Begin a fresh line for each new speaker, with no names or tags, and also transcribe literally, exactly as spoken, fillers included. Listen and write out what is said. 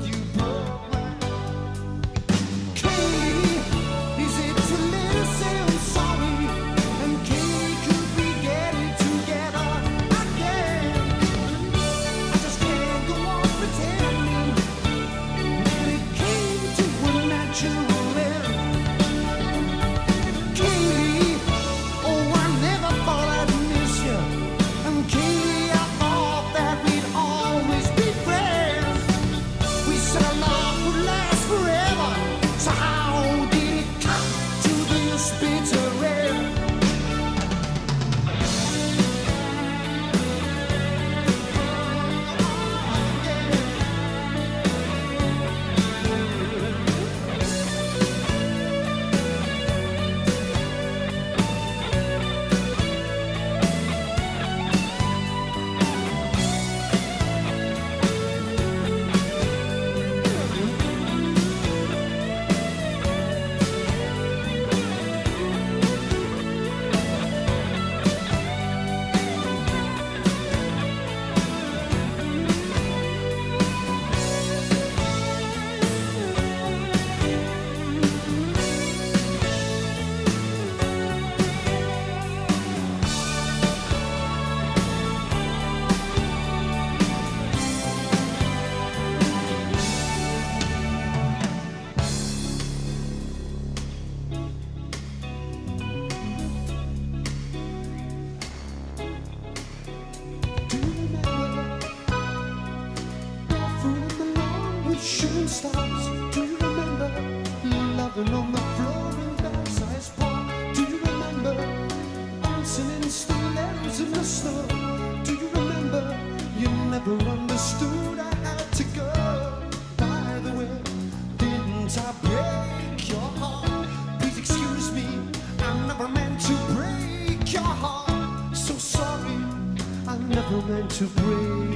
Shooting stars, do you remember loving on the floor in Versailles Park? Do you remember dancing in stilettos in the snow? Do you remember you never understood I had to go? By the way, didn't I break your heart? Please excuse me, I never meant to break your heart. So sorry, I never meant to break